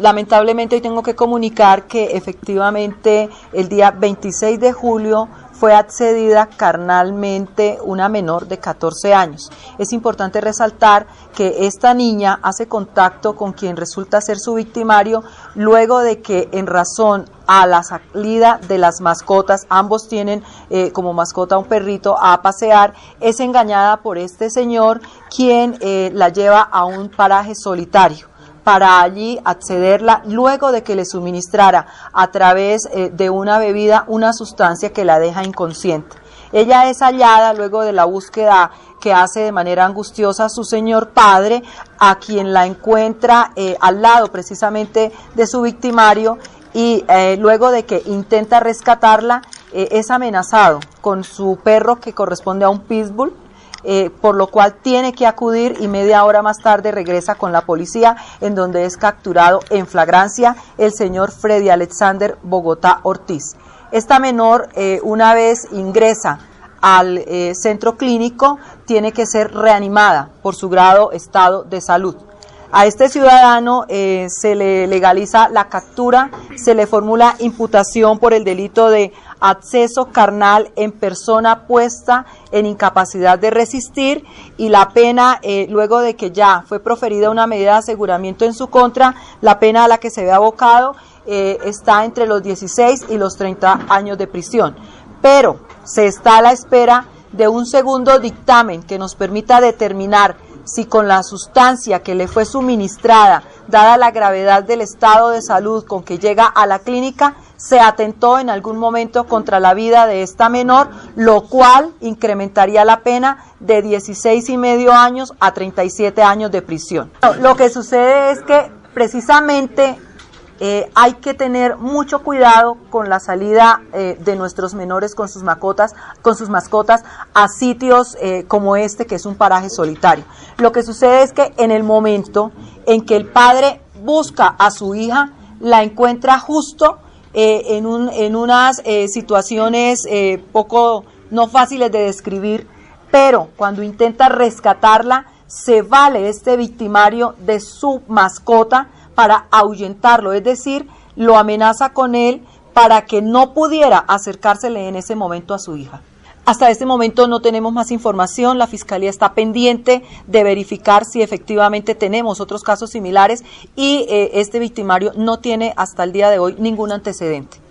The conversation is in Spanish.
lamentablemente hoy tengo que comunicar que efectivamente el día 26 de julio fue accedida carnalmente una menor de 14 años. Es importante resaltar que esta niña hace contacto con quien resulta ser su victimario luego de que en razón a la salida de las mascotas, ambos tienen como mascota un perrito a pasear, es engañada por este señor quien la lleva a un paraje solitario para allí accederla luego de que le suministrara a través de una bebida una sustancia que la deja inconsciente. Ella es hallada luego de la búsqueda que hace de manera angustiosa su señor padre, a quien la encuentra al lado precisamente de su victimario y luego de que intenta rescatarla es amenazado con su perro que corresponde a un pitbull. Por lo cual tiene que acudir y media hora más tarde regresa con la policía, en donde es capturado en flagrancia el señor Freddy Alexander Bogotá Ortiz. Esta menor, una vez ingresa al centro clínico, tiene que ser reanimada por su grave estado de salud. A este ciudadano se le legaliza la captura, se le formula imputación por el delito de acceso carnal en persona puesta en incapacidad de resistir y la pena, luego de que ya fue proferida una medida de aseguramiento en su contra, la pena a la que se ve abocado está entre los 16 y los 30 años de prisión. Pero se está a la espera de un segundo dictamen que nos permita determinar si con la sustancia que le fue suministrada, dada la gravedad del estado de salud con que llega a la clínica, se atentó en algún momento contra la vida de esta menor, lo cual incrementaría la pena de 16,5 años a 37 años de prisión. Lo que sucede es que precisamente hay que tener mucho cuidado con la salida de nuestros menores con sus mascotas a sitios como este, que es un paraje solitario. Lo que sucede es que en el momento en que el padre busca a su hija, la encuentra justo en unas situaciones poco no fáciles de describir, pero cuando intenta rescatarla, se vale este victimario de su mascota para ahuyentarlo, es decir, lo amenaza con él para que no pudiera acercársele en ese momento a su hija. Hasta este momento no tenemos más información, la Fiscalía está pendiente de verificar si efectivamente tenemos otros casos similares y este victimario no tiene hasta el día de hoy ningún antecedente.